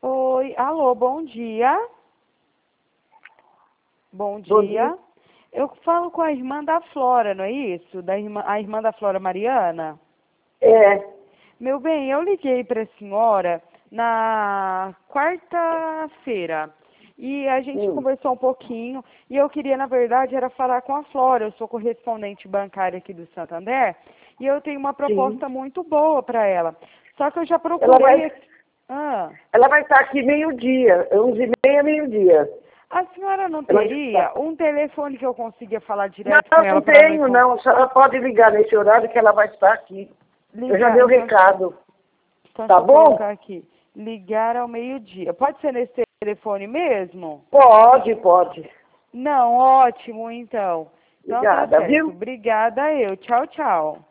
Oi, alô, bom dia. Bom Bom dia. dia. Eu falo com a irmã da Flora, não é isso? A irmã da Flora Mariana? É, Meu bem, eu liguei para a senhora na quarta-feira e a gente sim, conversou um pouquinho e eu queria, na verdade, era falar com a Flora. Eu sou correspondente bancária aqui do Santander e eu tenho uma sim. proposta muito boa para ela. Só que eu já Ela procurei vai, aqui. Ah. ela vai estar aqui meio-dia, 11h30, meio-dia. A senhora não Ela está. teria um telefone que eu consiga falar Não, direto com ela não para não tenho, não. A senhora pode ligar nesse horário que ela vai estar aqui. Eu já ligar? dei o Então, recado. deixa Tá eu colocar bom? aqui. Ligar ao meio-dia. Pode ser nesse telefone mesmo? Pode, pode. Não, ótimo, então. Então tá Obrigada, certo. viu? Obrigada eu. Tchau, tchau.